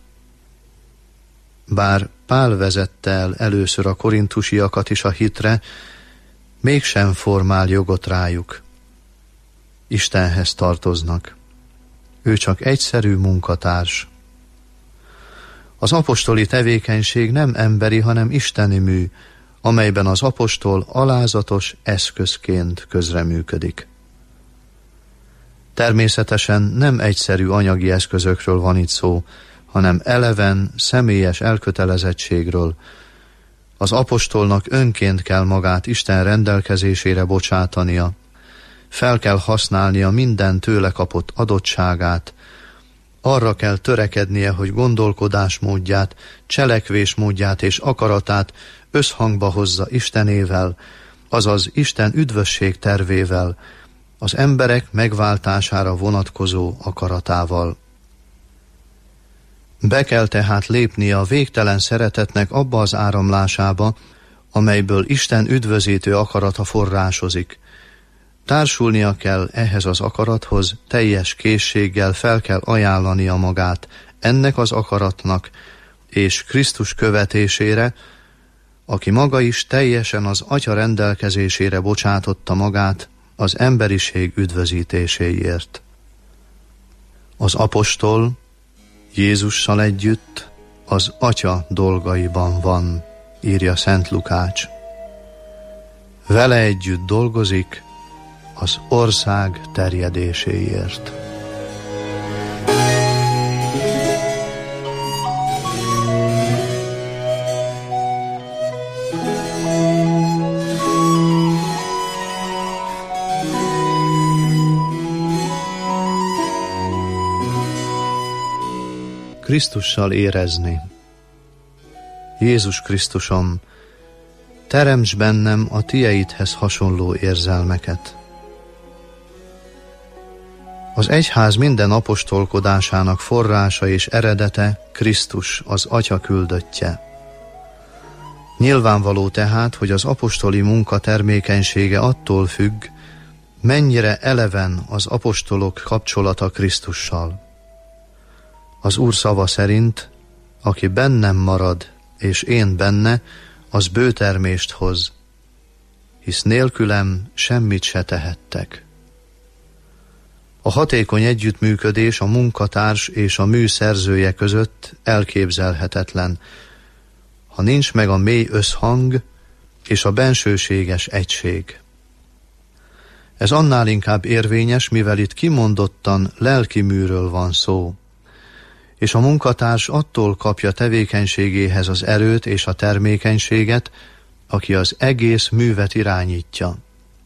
Bár Pál vezette el először a korintusiakat is a hitre, mégsem formál jogot rájuk. Istenhez tartoznak. Ő csak egyszerű munkatárs. Az apostoli tevékenység nem emberi, hanem isteni mű, amelyben az apostol alázatos eszközként közreműködik. Természetesen nem egyszerű anyagi eszközökről van itt szó, hanem eleven, személyes elkötelezettségről. Az apostolnak önként kell magát Isten rendelkezésére bocsátania, fel kell használnia minden tőle kapott adottságát, arra kell törekednie, hogy gondolkodásmódját, cselekvésmódját és akaratát összhangba hozza Istenével, azaz Isten üdvösség tervével, az emberek megváltására vonatkozó akaratával. Be kell tehát lépnie a végtelen szeretetnek abba az áramlásába, amelyből Isten üdvözítő akarata forrásozik. Társulnia kell ehhez az akarathoz, teljes készséggel fel kell ajánlania magát ennek az akaratnak és Krisztus követésére, aki maga is teljesen az Atya rendelkezésére bocsátotta magát az emberiség üdvözítéséért. Az apostol Jézussal együtt az Atya dolgaiban van, írja Szent Lukács. Vele együtt dolgozik az ország terjedéséért. Krisztussal érezni. Jézus Krisztusom, teremts bennem a tieidhez hasonló érzelmeket. Az egyház minden apostolkodásának forrása és eredete Krisztus, az Atya küldöttje. Nyilvánvaló tehát, hogy az apostoli munka termékenysége attól függ, mennyire eleven az apostolok kapcsolata Krisztussal. Az Úr szava szerint, aki bennem marad, és én benne, az bőtermést hoz, hisz nélkülem semmit se tehettek. A hatékony együttműködés a munkatárs és a mű szerzője között elképzelhetetlen, ha nincs meg a mély összhang és a bensőséges egység. Ez annál inkább érvényes, mivel itt kimondottan lelki műről van szó, és a munkatárs attól kapja tevékenységéhez az erőt és a termékenységet, aki az egész művet irányítja.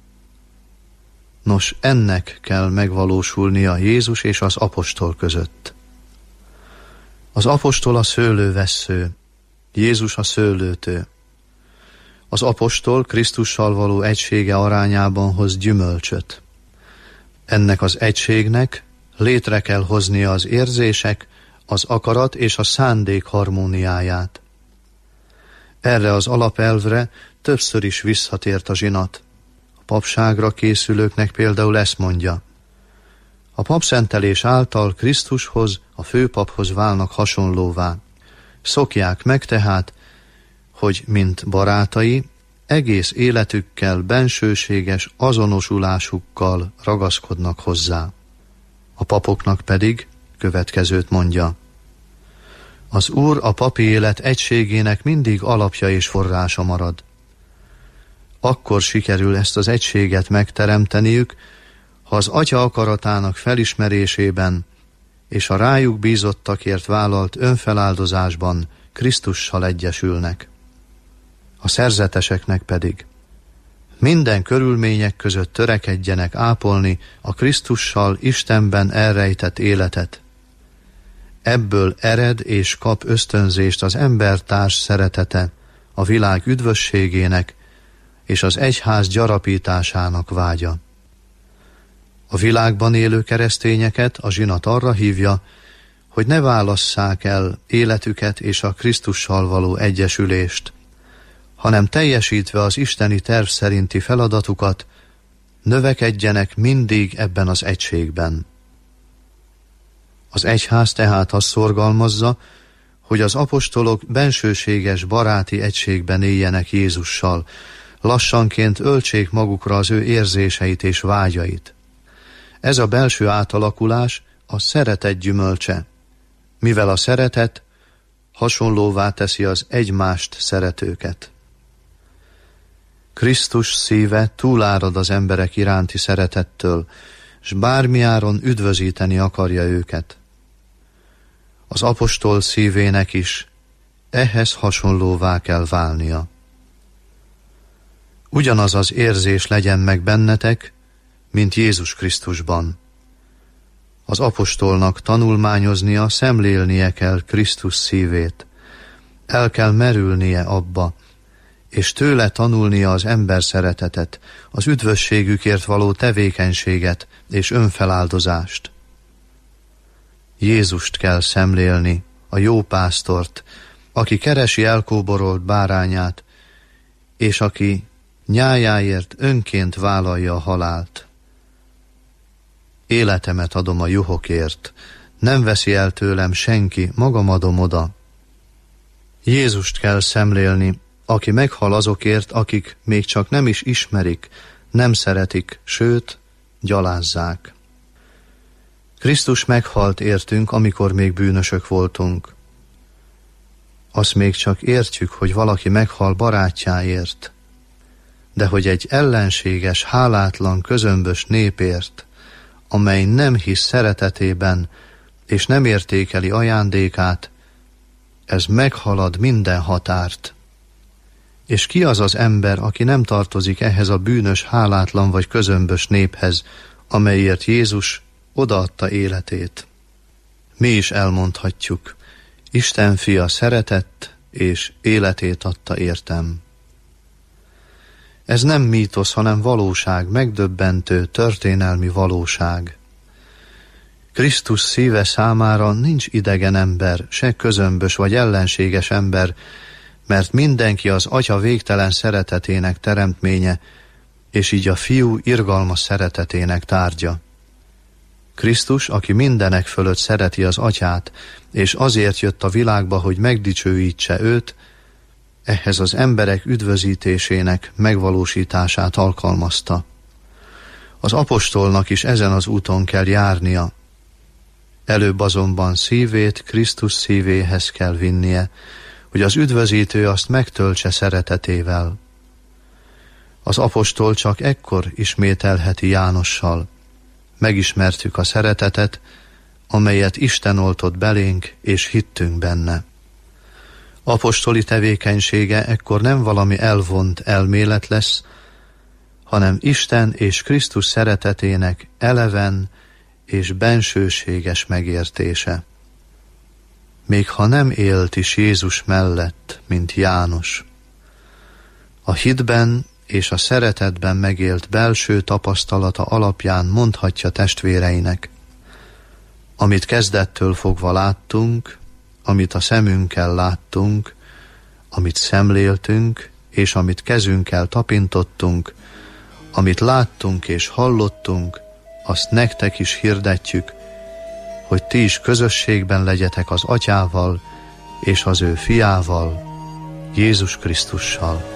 Nos, ennek kell megvalósulnia Jézus és az apostol között. Az apostol a szőlővessző, Jézus a szőlőtő. Az apostol Krisztussal való egysége arányában hoz gyümölcsöt. Ennek az egységnek létre kell hoznia az érzések, az akarat és a szándék harmóniáját. Erre az alapelvre többször is visszatért a zsinat. A papságra készülőknek például ezt mondja: a papszentelés által Krisztushoz, a főpaphoz válnak hasonlóvá. Szokják meg tehát, hogy mint barátai, egész életükkel, bensőséges azonosulásukkal ragaszkodnak hozzá. A papoknak pedig következőt mondja: az Úr a papi élet egységének mindig alapja és forrása marad. Akkor sikerül ezt az egységet megteremteniük, ha az Atya akaratának felismerésében és a rájuk bízottakért vállalt önfeláldozásban Krisztussal egyesülnek. A szerzeteseknek pedig minden körülmények között törekedjenek ápolni a Krisztussal Istenben elrejtett életet. Ebből ered és kap ösztönzést az embertárs szeretete, a világ üdvösségének és az egyház gyarapításának vágya. A világban élő keresztényeket a zsinat arra hívja, hogy ne válasszák el életüket és a Krisztussal való egyesülést, hanem teljesítve az isteni terv szerinti feladatukat, növekedjenek mindig ebben az egységben. Az egyház tehát azt szorgalmazza, hogy az apostolok bensőséges baráti egységben éljenek Jézussal, lassanként öltsék magukra az ő érzéseit és vágyait. Ez a belső átalakulás a szeretet gyümölcse, mivel a szeretet hasonlóvá teszi az egymást szeretőket. Krisztus szíve túlárad az emberek iránti szeretettől, s bármiáron üdvözíteni akarja őket. Az apostol szívének is ehhez hasonlóvá kell válnia. Ugyanaz az érzés legyen meg bennetek, mint Jézus Krisztusban. Az apostolnak tanulmányoznia, szemlélnie kell Krisztus szívét. El kell merülnie abba, és tőle tanulnia az ember szeretetet, az üdvösségükért való tevékenységet és önfeláldozást. Jézust kell szemlélni, a jó pásztort, aki keresi elkóborolt bárányát, és aki nyájáért önként vállalja a halált. Életemet adom a juhokért, nem veszi el tőlem senki, magam adom oda. Jézust kell szemlélni, aki meghal azokért, akik még csak nem is ismerik, nem szeretik, sőt, gyalázzák. Krisztus meghalt értünk, amikor még bűnösök voltunk. Azt még csak értjük, hogy valaki meghal barátjáért, de hogy egy ellenséges, hálátlan, közömbös népért, amely nem hisz szeretetében és nem értékeli ajándékát, ez meghalad minden határt. És ki az az ember, aki nem tartozik ehhez a bűnös, hálátlan vagy közömbös néphez, amelyért Jézus odaadta életét? Mi is elmondhatjuk: Isten fia szeretett, és életét adta értem. Ez nem mítosz, hanem valóság, megdöbbentő, történelmi valóság. Krisztus szíve számára nincs idegen ember, se közömbös vagy ellenséges ember, mert mindenki az Atya végtelen szeretetének teremtménye, és így a Fiú irgalmas szeretetének tárgya. Krisztus, aki mindenek fölött szereti az Atyát, és azért jött a világba, hogy megdicsőítse őt, ehhez az emberek üdvözítésének megvalósítását alkalmazta. Az apostolnak is ezen az úton kell járnia. Előbb azonban szívét Krisztus szívéhez kell vinnie, hogy az üdvözítő azt megtöltse szeretetével. Az apostol csak ekkor ismételheti Jánossal: megismertük a szeretetet, amelyet Isten oltott belénk, és hittünk benne. Apostoli tevékenysége ekkor nem valami elvont elmélet lesz, hanem Isten és Krisztus szeretetének eleven és bensőséges megértése. Még ha nem élt is Jézus mellett, mint János, a hitben és a szeretetben megélt belső tapasztalata alapján mondhatja testvéreinek: amit kezdettől fogva láttunk, amit a szemünkkel láttunk, amit szemléltünk, és amit kezünkkel tapintottunk, amit láttunk és hallottunk, azt nektek is hirdetjük, hogy ti is közösségben legyetek az Atyával és az ő fiával, Jézus Krisztussal.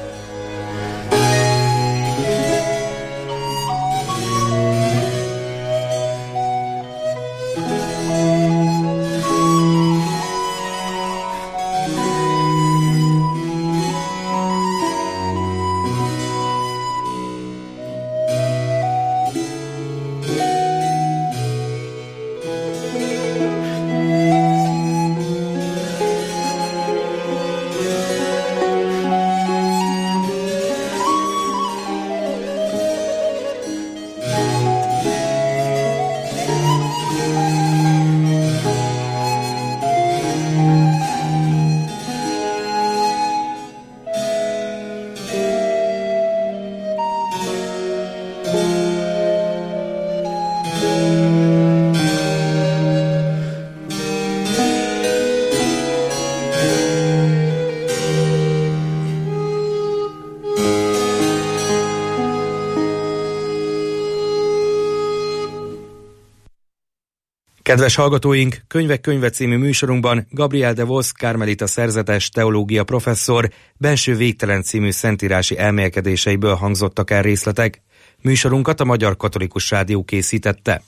Kedves hallgatóink, Könyvek könyve című műsorunkban Gabriel de Vos karmelita szerzetes teológia professzor Benső végtelen című szentírási elmélkedéseiből hangzottak el részletek. Műsorunkat a Magyar Katolikus Rádió készítette.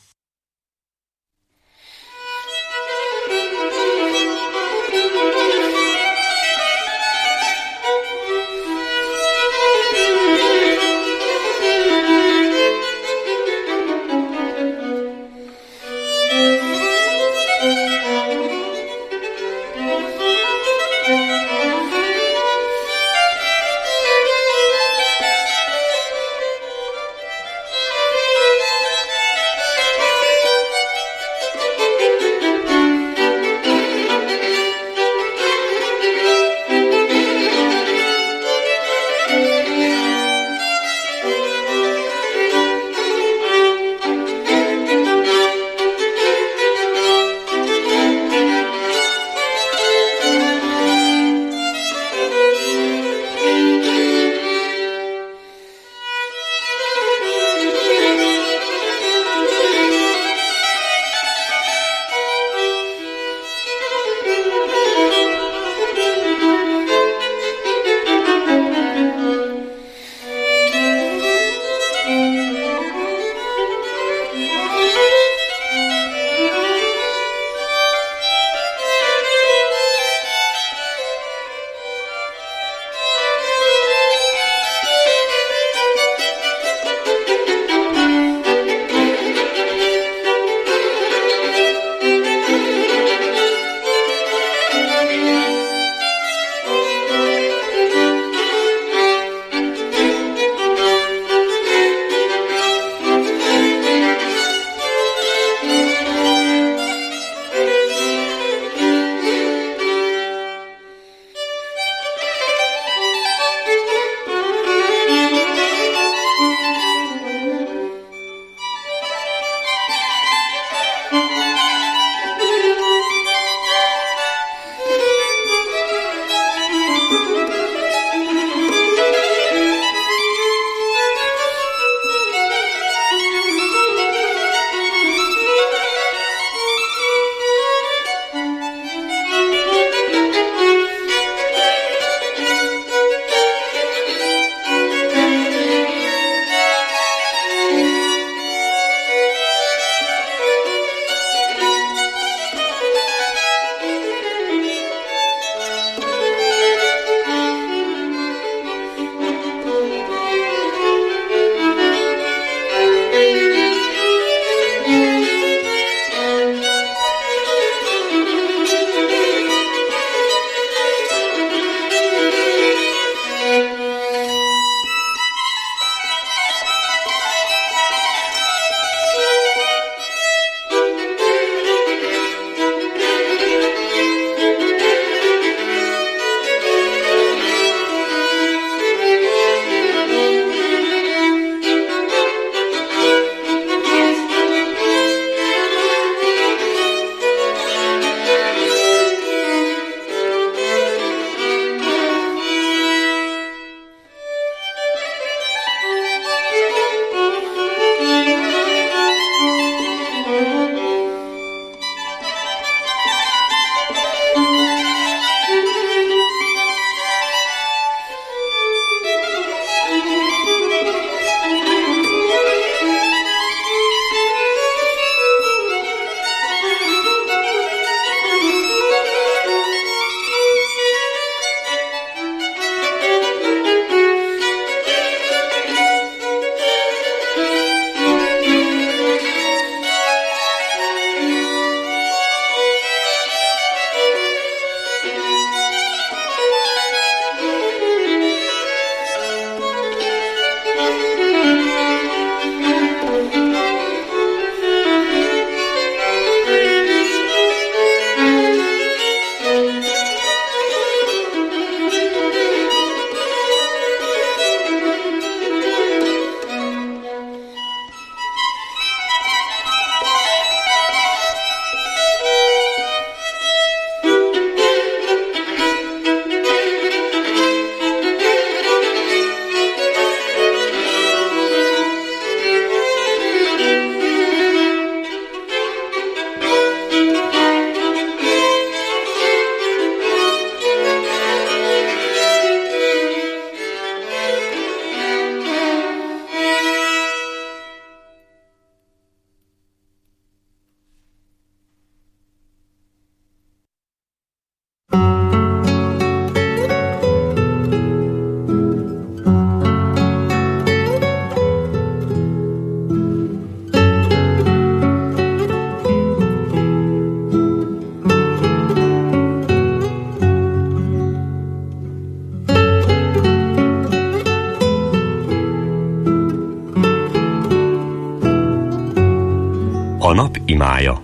A nap imája.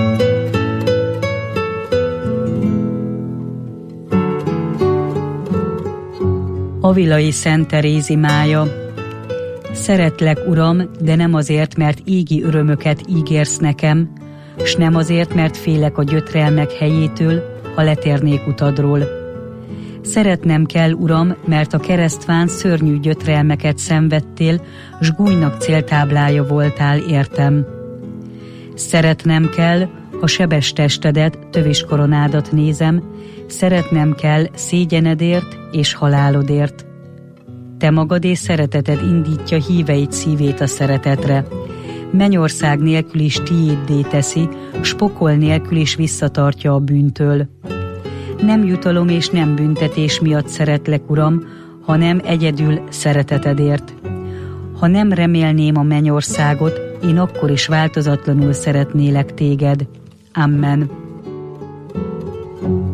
Avilai Szent Teréz imája. Szeretlek, Uram, de nem azért, mert égi örömöket ígérsz nekem, s nem azért, mert félek a gyötrelmek helyétől, ha letérnék utadról. Szeretnem kell, Uram, mert a keresztván szörnyű gyötrelmeket szenvedtél, s gúnynak céltáblája voltál, értem. Szeretnem kell, ha sebes testedet, tövis koronádat nézem, szeretnem kell szégyenedért és halálodért. Te magad és szereteted indítja híveid szívét a szeretetre. Mennyország nélkül is tiéddé teszi, s pokol nélkül is visszatartja a bűntől. Nem jutalom és nem büntetés miatt szeretlek, Uram, hanem egyedül szeretetedért. Ha nem remélném a mennyországot, én akkor is változatlanul szeretnélek téged. Amen.